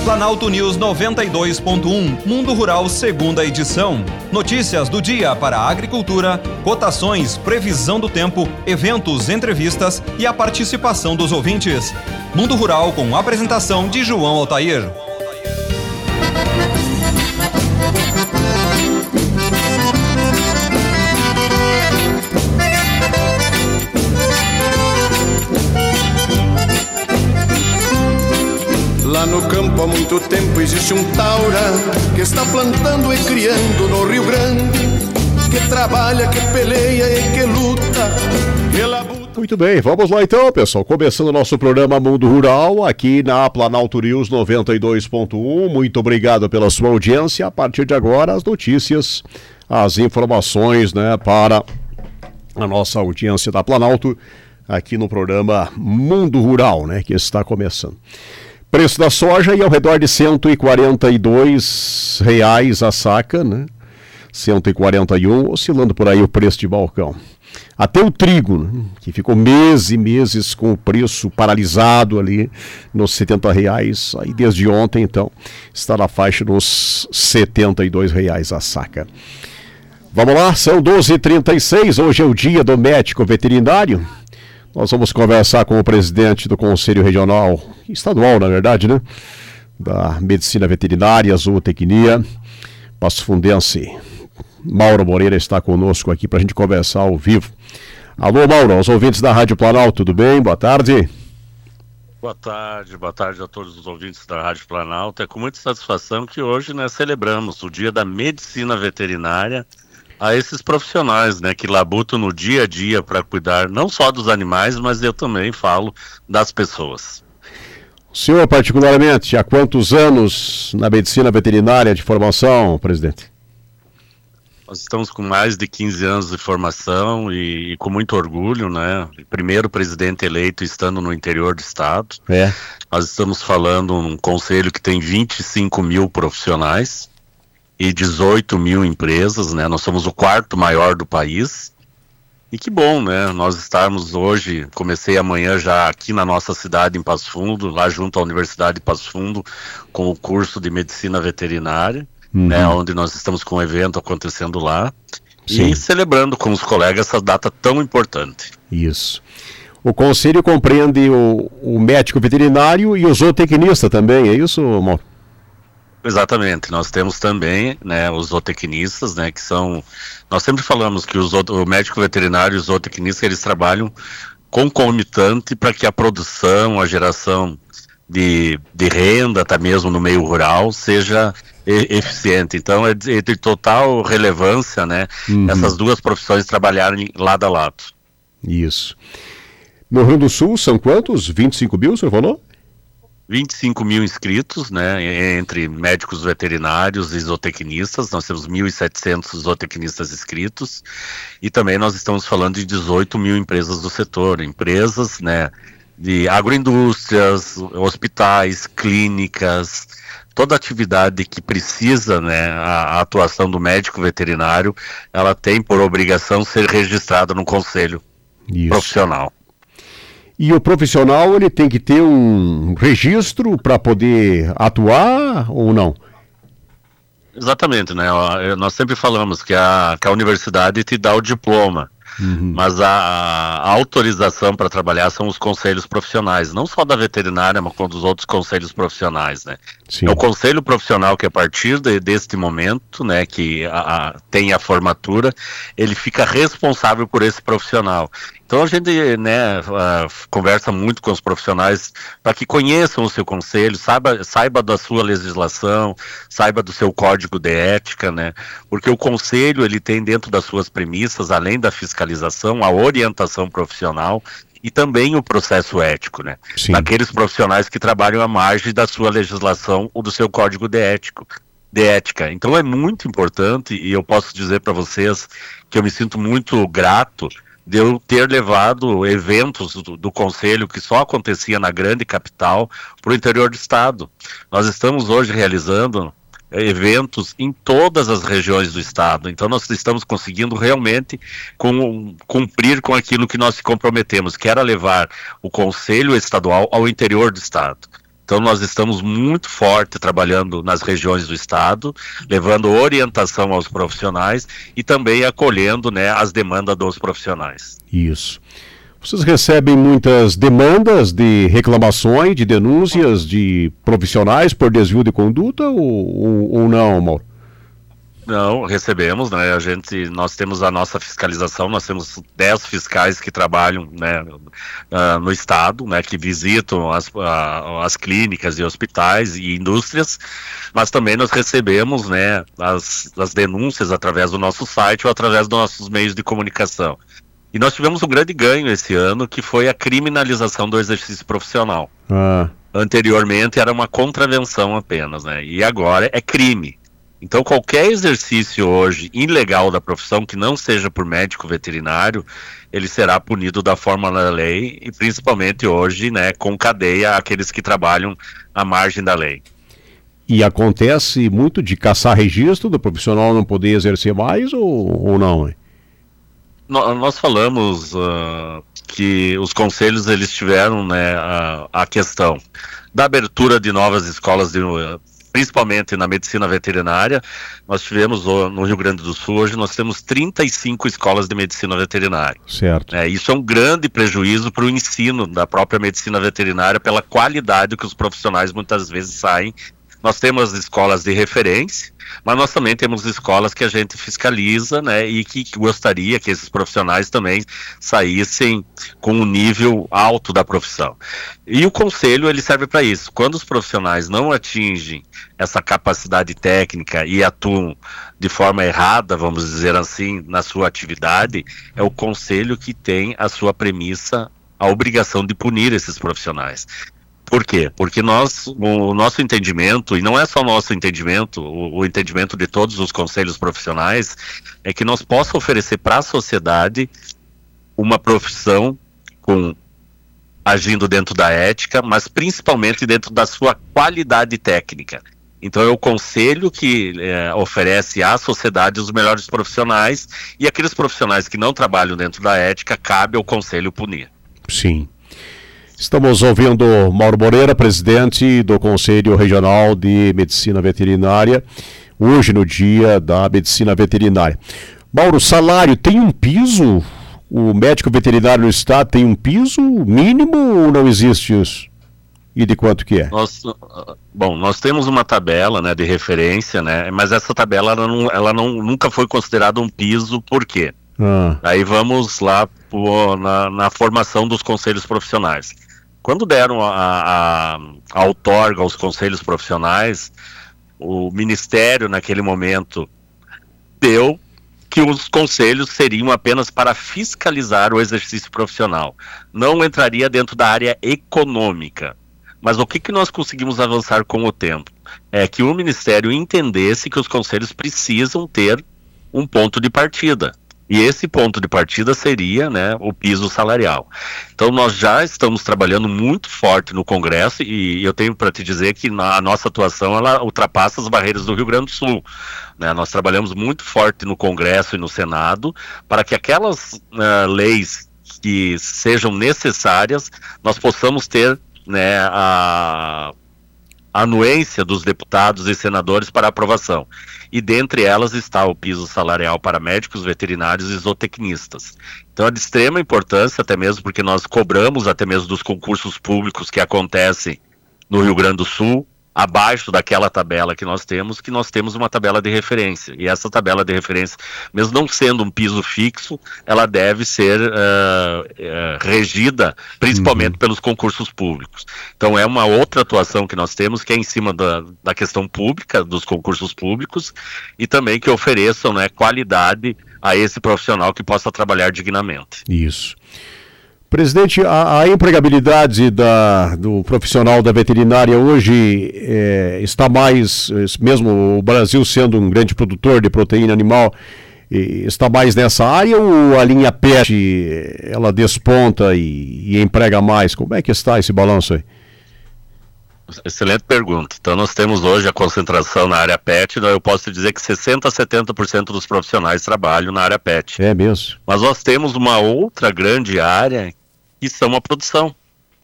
Planalto News 92.1, Mundo Rural, segunda edição. Notícias do dia para a agricultura, cotações, previsão do tempo, eventos, entrevistas e a participação dos ouvintes. Mundo Rural com apresentação de João Altair. Lá no campo há muito tempo existe um taura que está plantando e criando no Rio Grande, que trabalha, que peleia e que luta, que labuta. Muito bem, vamos lá então, pessoal, começando o nosso programa Mundo Rural aqui na Planalto News 92.1. Muito obrigado pela sua audiência. A partir de agora, as notícias, as informações, para a nossa audiência da Planalto aqui no programa Mundo Rural, que está começando. Preço da soja aí ao redor de R$142 a saca, 141, oscilando por aí o preço de balcão. Até o trigo, que ficou meses e meses com o preço paralisado ali nos R$70, aí desde ontem então está na faixa dos R$72 a saca. Vamos lá, são 12h36, hoje é o dia do médico veterinário. Nós vamos conversar com o presidente do Conselho Regional, estadual na verdade, da Medicina Veterinária, Zootecnia, Passo Fundense. Mauro Moreira está conosco aqui para a gente conversar ao vivo. Alô, Mauro, aos ouvintes da Rádio Planalto, tudo bem? Boa tarde. Boa tarde a todos os ouvintes da Rádio Planalto. É com muita satisfação que hoje celebramos o Dia da Medicina Veterinária a esses profissionais, que labutam no dia a dia para cuidar não só dos animais, mas eu também falo das pessoas. O senhor, particularmente, há quantos anos na medicina veterinária de formação, presidente? Nós estamos com mais de 15 anos de formação e com muito orgulho, Primeiro presidente eleito estando no interior do estado. Nós estamos falando um conselho que tem 25 mil profissionais e 18 mil empresas, Nós somos o quarto maior do país. E que bom, Nós estarmos hoje, comecei amanhã já aqui na nossa cidade, em Passo Fundo, lá junto à Universidade de Passo Fundo, com o curso de Medicina Veterinária, onde nós estamos com um evento acontecendo lá. Sim. E celebrando com os colegas essa data tão importante. Isso. O conselho compreende o médico veterinário e o zootecnista também, é isso, Mauro? Exatamente, nós temos também os zootecnistas, que são, nós sempre falamos que o médico veterinário e os zootecnistas, eles trabalham concomitante para que a produção, a geração de renda, até mesmo no meio rural, seja eficiente. Então é de total relevância, essas duas profissões trabalharem lado a lado. Isso. No Rio Grande do Sul são quantos? 25 mil, o senhor falou? 25 mil inscritos, entre médicos veterinários e zootecnistas. Nós temos 1.700 zootecnistas inscritos e também nós estamos falando de 18 mil empresas do setor, empresas, de agroindústrias, hospitais, clínicas, toda atividade que precisa, a atuação do médico veterinário, ela tem por obrigação ser registrada no conselho profissional. E o profissional, ele tem que ter um registro para poder atuar ou não? Exatamente, nós sempre falamos que a universidade te dá o diploma, mas a autorização para trabalhar são os conselhos profissionais, não só da veterinária, mas com dos outros conselhos profissionais, Sim. É o conselho profissional que a partir deste momento, que tem a formatura, ele fica responsável por esse profissional. Então a gente conversa muito com os profissionais para que conheçam o seu conselho, saiba da sua legislação, saiba do seu código de ética, porque o conselho ele tem dentro das suas premissas, além da fiscalização, a orientação profissional e também o processo ético, Sim. Daqueles profissionais que trabalham à margem da sua legislação ou do seu código de ética. Então é muito importante e eu posso dizer para vocês que eu me sinto muito grato de eu ter levado eventos do Conselho que só acontecia na grande capital para o interior do estado. Nós estamos hoje realizando eventos em todas as regiões do estado, então nós estamos conseguindo realmente cumprir com aquilo que nós se comprometemos, que era levar o Conselho Estadual ao interior do estado. Então nós estamos muito forte trabalhando nas regiões do estado, levando orientação aos profissionais e também acolhendo, né, as demandas dos profissionais. Isso. Vocês recebem muitas demandas de reclamações, de denúncias de profissionais por desvio de conduta ou não, Mauro? Não, recebemos, né? Nós temos a nossa fiscalização, nós temos 10 fiscais que trabalham, né, no estado, né, que visitam as clínicas e hospitais e indústrias, mas também nós recebemos, né, as denúncias através do nosso site ou através dos nossos meios de comunicação. E nós tivemos um grande ganho esse ano, que foi a criminalização do exercício profissional. Anteriormente era uma contravenção apenas, né? E agora é crime. Então qualquer exercício hoje ilegal da profissão, que não seja por médico veterinário, ele será punido da forma da lei, e principalmente hoje, né, com cadeia aqueles que trabalham à margem da lei. E acontece muito de caçar registro do profissional não poder exercer mais ou não, hein? Nós falamos que os conselhos eles tiveram, né, a questão da abertura de novas escolas, principalmente na medicina veterinária. Nós tivemos no Rio Grande do Sul, hoje nós temos 35 escolas de medicina veterinária. Certo. Isso é um grande prejuízo para o ensino da própria medicina veterinária, pela qualidade que os profissionais muitas vezes saem. Nós temos escolas de referência, mas nós também temos escolas que a gente fiscaliza, né, e que gostaria que esses profissionais também saíssem com um nível alto da profissão. E o conselho, ele serve para isso. Quando os profissionais não atingem essa capacidade técnica e atuam de forma errada, vamos dizer assim, na sua atividade, é o conselho que tem a sua premissa, a obrigação de punir esses profissionais. Por quê? Porque o nosso entendimento, e não é só o nosso entendimento, o entendimento de todos os conselhos profissionais, é que nós possamos oferecer para a sociedade uma profissão agindo dentro da ética, mas principalmente dentro da sua qualidade técnica. Então é o conselho que oferece à sociedade os melhores profissionais, e aqueles profissionais que não trabalham dentro da ética, cabe ao conselho punir. Sim. Estamos ouvindo Mauro Moreira, presidente do Conselho Regional de Medicina Veterinária, hoje no dia da Medicina Veterinária. Mauro, salário tem um piso? O médico veterinário no estado tem um piso mínimo ou não existe isso? E de quanto que é? Nós temos uma tabela, né, de referência, né, mas essa tabela ela nunca foi considerada um piso. Por quê? Aí vamos lá na formação dos conselhos profissionais. Quando deram a outorga aos conselhos profissionais, o Ministério, naquele momento, deu que os conselhos seriam apenas para fiscalizar o exercício profissional. Não entraria dentro da área econômica. Mas o que nós conseguimos avançar com o tempo? É que o Ministério entendesse que os conselhos precisam ter um ponto de partida. E esse ponto de partida seria, né, o piso salarial. Então nós já estamos trabalhando muito forte no Congresso, e eu tenho para te dizer que a nossa atuação ela ultrapassa as barreiras do Rio Grande do Sul, né? Nós trabalhamos muito forte no Congresso e no Senado para que aquelas leis que sejam necessárias nós possamos ter, né, a anuência dos deputados e senadores para aprovação. E dentre elas está o piso salarial para médicos veterinários e zootecnistas. Então é de extrema importância, até mesmo porque nós cobramos até mesmo dos concursos públicos que acontecem no Rio Grande do Sul, abaixo daquela tabela que nós temos uma tabela de referência. E essa tabela de referência, mesmo não sendo um piso fixo, ela deve ser regida principalmente pelos concursos públicos. Então é uma outra atuação que nós temos, que é em cima da questão pública, dos concursos públicos, e também que ofereçam, né, qualidade a esse profissional que possa trabalhar dignamente. Isso. Presidente, a empregabilidade do profissional da veterinária hoje está mais, mesmo o Brasil sendo um grande produtor de proteína animal, está mais nessa área, ou a linha PET ela desponta e emprega mais? Como é que está esse balanço aí? Excelente pergunta. Então nós temos hoje a concentração na área PET, eu posso dizer que 60% a 70% dos profissionais trabalham na área PET. É mesmo. Mas nós temos uma outra grande área que são a produção.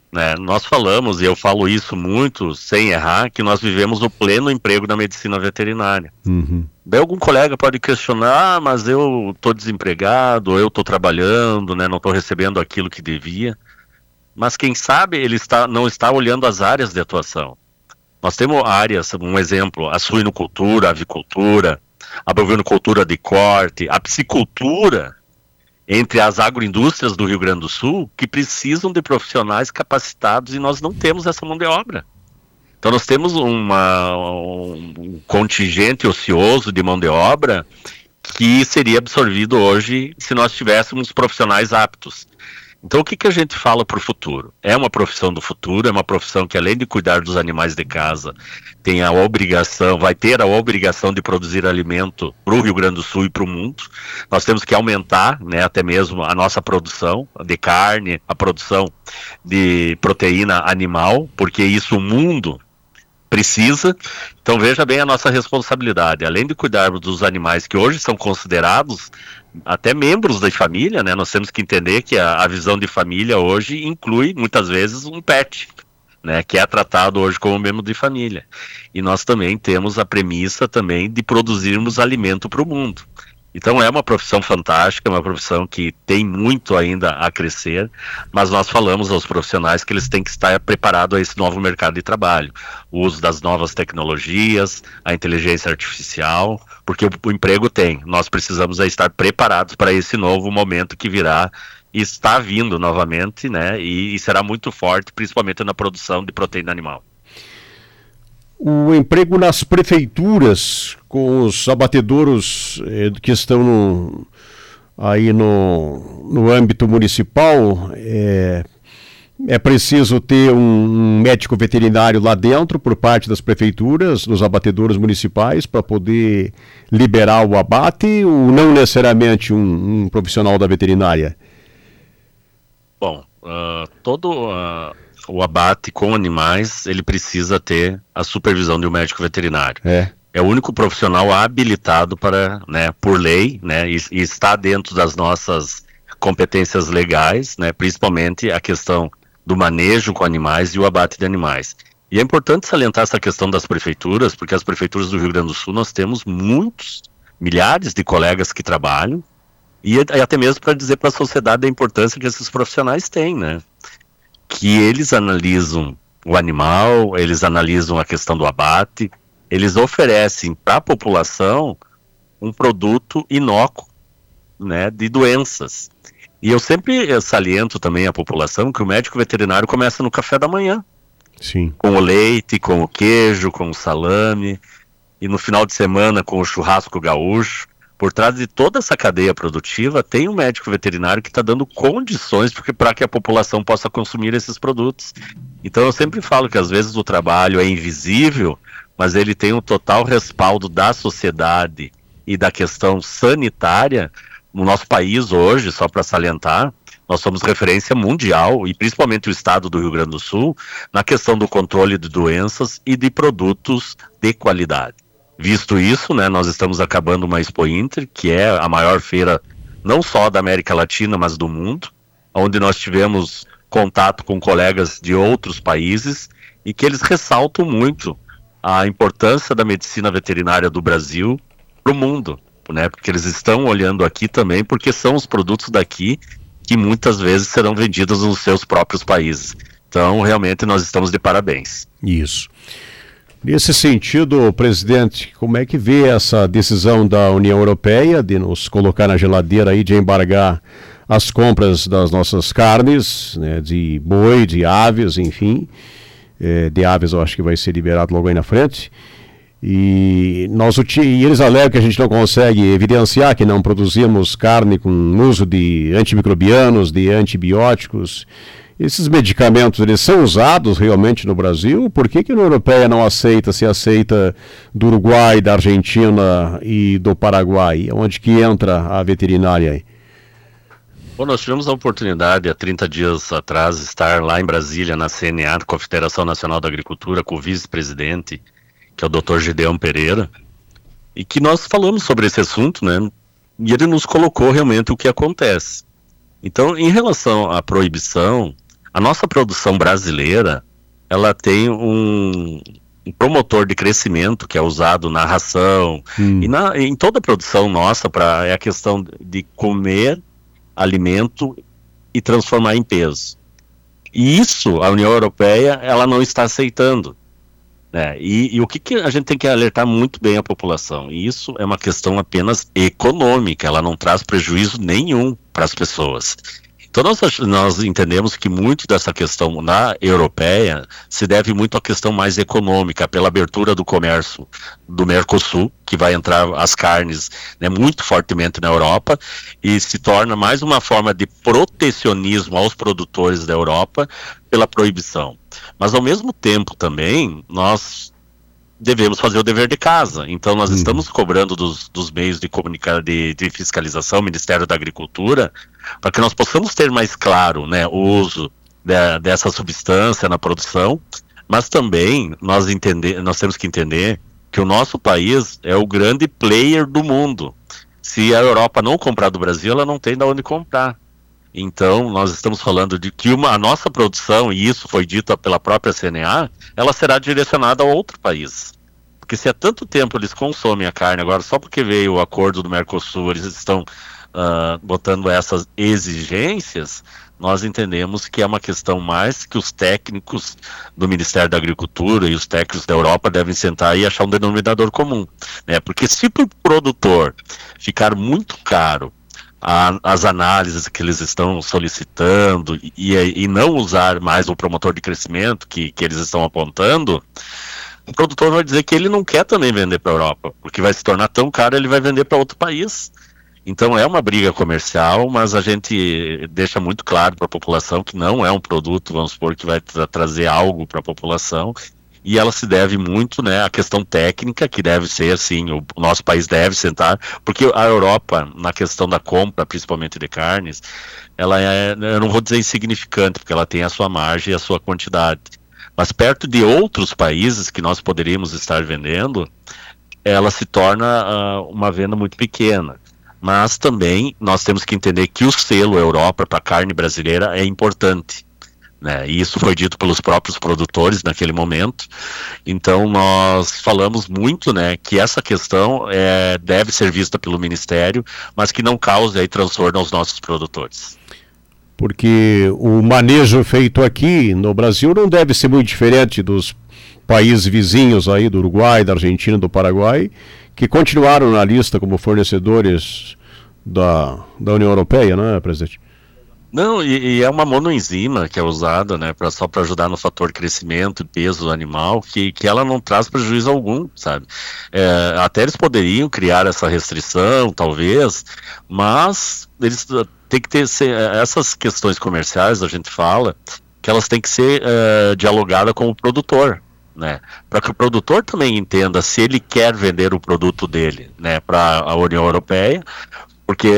né? Nós falamos, e eu falo isso muito, sem errar, que nós vivemos o pleno emprego da medicina veterinária. Daí algum colega pode questionar, mas eu estou desempregado, ou eu estou trabalhando, né, não estou recebendo aquilo que devia. Mas quem sabe ele não está olhando as áreas de atuação. Nós temos áreas, um exemplo, a suinocultura, a avicultura, a bovinocultura de corte, a piscicultura, entre as agroindústrias do Rio Grande do Sul, que precisam de profissionais capacitados, e nós não temos essa mão de obra. Então nós temos um contingente ocioso de mão de obra que seria absorvido hoje se nós tivéssemos profissionais aptos. Então o que a gente fala para o futuro? É uma profissão do futuro, é uma profissão que, além de cuidar dos animais de casa, vai ter a obrigação de produzir alimento para o Rio Grande do Sul e para o mundo. Nós temos que aumentar, né, até mesmo a nossa produção de carne, a produção de proteína animal, porque isso o mundo precisa. Então veja bem a nossa responsabilidade, além de cuidarmos dos animais que hoje são considerados até membros da família, né? Nós temos que entender que a visão de família hoje inclui muitas vezes um pet, né, que é tratado hoje como membro de família. E nós também temos a premissa também de produzirmos alimento para o mundo. Então é uma profissão fantástica, uma profissão que tem muito ainda a crescer, mas nós falamos aos profissionais que eles têm que estar preparados a esse novo mercado de trabalho, o uso das novas tecnologias, a inteligência artificial, porque o emprego tem, nós precisamos estar preparados para esse novo momento que virá e está vindo novamente, né, e será muito forte, principalmente na produção de proteína animal. O emprego nas prefeituras, com os abatedouros que estão aí no âmbito municipal, é preciso ter um médico veterinário lá dentro, por parte das prefeituras, dos abatedouros municipais, para poder liberar o abate, ou não necessariamente um profissional da veterinária? Bom, o abate com animais, ele precisa ter a supervisão de um médico veterinário. É o único profissional habilitado para, né, por lei, né, e está dentro das nossas competências legais, né, principalmente a questão do manejo com animais e o abate de animais. E é importante salientar essa questão das prefeituras, porque as prefeituras do Rio Grande do Sul nós temos milhares de colegas que trabalham, e até mesmo para dizer para a sociedade a importância que esses profissionais têm, né? Que eles analisam o animal, eles analisam a questão do abate, eles oferecem para a população um produto inócuo, né, de doenças. E eu sempre saliento também à população que o médico veterinário começa no café da manhã. Sim. Com o leite, com o queijo, com o salame, e no final de semana com o churrasco gaúcho. Por trás de toda essa cadeia produtiva, tem um médico veterinário que está dando condições para que a população possa consumir esses produtos. Então eu sempre falo que às vezes o trabalho é invisível, mas ele tem um total respaldo da sociedade e da questão sanitária. No nosso país hoje, só para salientar, nós somos referência mundial, e principalmente o estado do Rio Grande do Sul, na questão do controle de doenças e de produtos de qualidade. Visto isso, né, nós estamos acabando uma Expo Inter, que é a maior feira não só da América Latina, mas do mundo, onde nós tivemos contato com colegas de outros países e que eles ressaltam muito a importância da medicina veterinária do Brasil para o mundo, né, porque eles estão olhando aqui também, porque são os produtos daqui que muitas vezes serão vendidos nos seus próprios países. Então, realmente, nós estamos de parabéns. Isso. Nesse sentido, presidente, como é que vê essa decisão da União Europeia de nos colocar na geladeira aí, de embargar as compras das nossas carnes, né, de boi, de aves, enfim, de aves eu acho que vai ser liberado logo aí na frente, e eles alegam que a gente não consegue evidenciar que não produzimos carne com uso de antimicrobianos, de antibióticos. Esses medicamentos, eles são usados realmente no Brasil? Por que a União Europeia não aceita, se aceita do Uruguai, da Argentina e do Paraguai? Onde que entra a veterinária aí? Bom, nós tivemos a oportunidade, há 30 dias atrás, estar lá em Brasília, na CNA, Confederação Nacional da Agricultura, com o vice-presidente, que é o Dr. Gideão Pereira, e que nós falamos sobre esse assunto, né? E ele nos colocou realmente o que acontece. Então, em relação à proibição, A nossa produção brasileira, ela tem um promotor de crescimento que é usado na ração e em toda a produção nossa, é a questão de comer alimento e transformar em peso. E isso a União Europeia ela não está aceitando. E o que a gente tem que alertar muito bem a população? E isso é uma questão apenas econômica, ela não traz prejuízo nenhum para as pessoas. Então nós entendemos que muito dessa questão na europeia se deve muito à questão mais econômica, pela abertura do comércio do Mercosul, que vai entrar as carnes, né, muito fortemente na Europa, e se torna mais uma forma de protecionismo aos produtores da Europa pela proibição. Mas ao mesmo tempo também nós devemos fazer o dever de casa. Então nós estamos cobrando dos meios de comunicação, de fiscalização, Ministério da Agricultura, para que nós possamos ter mais claro, né, o uso dessa substância na produção, mas também nós temos que entender que o nosso país é o grande player do mundo. Se a Europa não comprar do Brasil, ela não tem de onde comprar. Então, nós estamos falando de que a nossa produção, e isso foi dito pela própria CNA, ela será direcionada a outro país. Porque se há tanto tempo eles consomem a carne, agora só porque veio o acordo do Mercosul, eles estão botando essas exigências, nós entendemos que é uma questão mais que os técnicos do Ministério da Agricultura e os técnicos da Europa devem sentar e achar um denominador comum. Né? Porque se para o produtor ficar muito caro as análises que eles estão solicitando e não usar mais o promotor de crescimento que eles estão apontando, o produtor vai dizer que ele não quer também vender para a Europa, porque vai se tornar tão caro, ele vai vender para outro país. Então é uma briga comercial, mas a gente deixa muito claro para a população que não é um produto, vamos supor, que vai trazer algo para a população, e ela se deve muito, né, à questão técnica, que deve ser assim, o nosso país deve sentar, porque a Europa, na questão da compra, principalmente de carnes, ela eu não vou dizer insignificante, porque ela tem a sua margem e a sua quantidade, mas perto de outros países que nós poderíamos estar vendendo, ela se torna uma venda muito pequena. Mas também nós temos que entender que o selo Europa para a carne brasileira é importante. Né? E isso foi dito pelos próprios produtores naquele momento. Então nós falamos muito, né, que essa questão deve ser vista pelo Ministério, mas que não cause aí transtorno aos nossos produtores. Porque o manejo feito aqui no Brasil não deve ser muito diferente dos países vizinhos aí, do Uruguai, da Argentina, do Paraguai, que continuaram na lista como fornecedores da União Europeia, não é, presidente? Não, e é uma monoenzima que é usada, né, só para ajudar no fator crescimento e peso do animal, que ela não traz prejuízo algum, sabe? Até eles poderiam criar essa restrição, talvez, mas eles têm que ter essas questões comerciais, a gente fala, que elas têm que ser dialogadas com o produtor. Né, para que o produtor também entenda se ele quer vender o produto dele, né, para a União Europeia, porque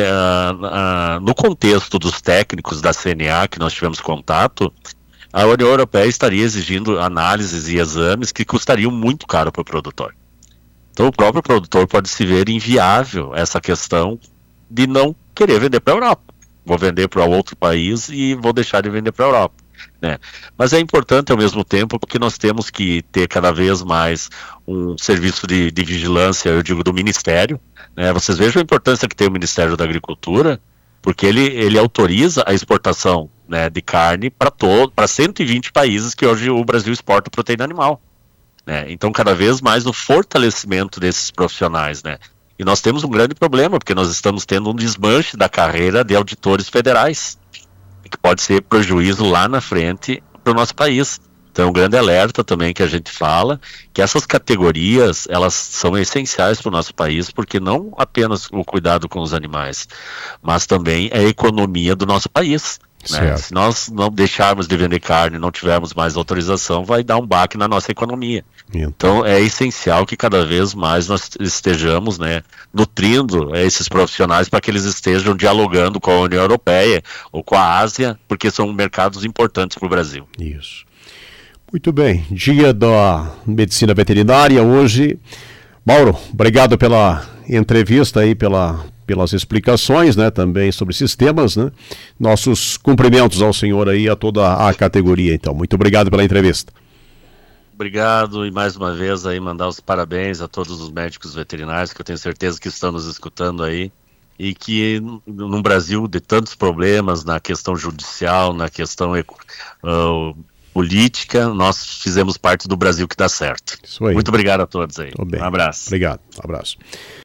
no contexto dos técnicos da CNA que nós tivemos contato, a União Europeia estaria exigindo análises e exames que custariam muito caro para o produtor. Então o próprio produtor pode se ver inviável essa questão de não querer vender para a Europa. Vou vender para outro país e vou deixar de vender para a Europa. Né? Mas é importante ao mesmo tempo porque nós temos que ter cada vez mais um serviço de vigilância, eu digo, do Ministério. Né? Vocês vejam a importância que tem o Ministério da Agricultura, porque ele autoriza a exportação, né, de carne para 120 países que hoje o Brasil exporta proteína animal. Né? Então cada vez mais o fortalecimento desses profissionais. Né? E nós temos um grande problema, porque nós estamos tendo um desmanche da carreira de auditores federais, que pode ser prejuízo lá na frente para o nosso país. Então, um grande alerta também que a gente fala, que essas categorias, elas são essenciais para o nosso país, porque não apenas o cuidado com os animais, mas também a economia do nosso país. Né? Se nós não deixarmos de vender carne, não tivermos mais autorização, vai dar um baque na nossa economia. Então é essencial que cada vez mais nós estejamos, né, nutrindo esses profissionais para que eles estejam dialogando com a União Europeia ou com a Ásia, porque são mercados importantes para o Brasil. Isso. Muito bem, dia da medicina veterinária hoje. Mauro, obrigado pela entrevista aí, pela pelas explicações, né, também sobre sistemas, né? Nossos cumprimentos ao senhor aí, a toda a categoria, então. Muito obrigado pela entrevista. Obrigado, e mais uma vez aí mandar os parabéns a todos os médicos veterinários, que eu tenho certeza que estão nos escutando aí, e que no Brasil, de tantos problemas na questão judicial, na questão política, nós fizemos parte do Brasil que dá certo. Isso aí. Muito obrigado a todos aí. Um abraço. Obrigado, um abraço.